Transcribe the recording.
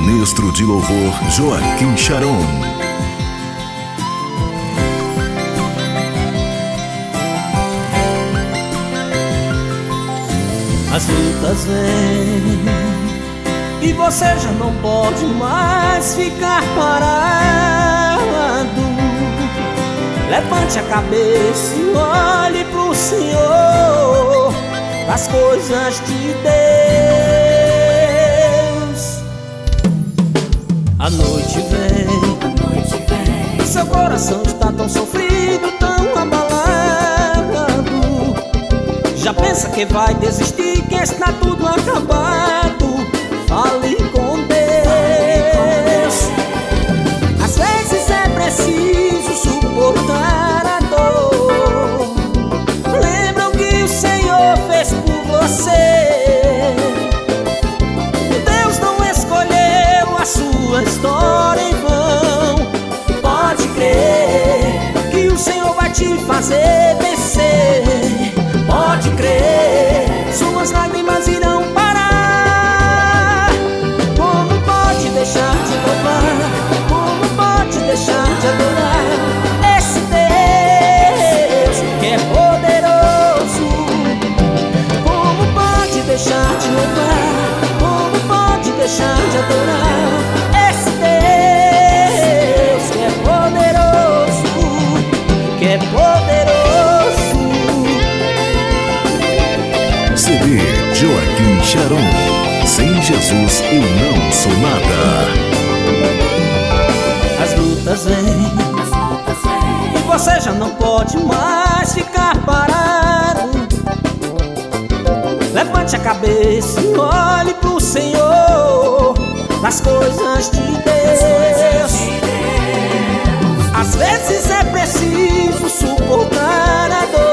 Ministro de Louvor Joaquim Sharon. As lutas vêm e você já não pode mais ficar parado. Levante a cabeça e olhe pro Senhor, as coisas de Deus. A noite vem, e seu coração está tão sofrido, tão abalado. Já pensa que vai desistir, que está tudo acabado. Fale com Deus. Às vezes é preciso suportar a dor. Lembra o que o Senhor fez por você. Deus não escolheu a sua história em vão. Pode crer que o Senhor vai te fazer vencer. Pode crer, suas lágrimas irão parar. Como pode deixar de louvar? Como pode deixar de adorar esse Deus que é poderoso? Como pode deixar de louvar? Como pode deixar de adorar esse Deus que é poderoso? Que é poderoso. CD Joaquim Sharon. Sem Jesus eu não sou nada. As lutas vêm e você já não pode mais ficar parado. Levante a cabeça e olhe pro Senhor, nas coisas de Deus. Às vezes é preciso suportar a dor.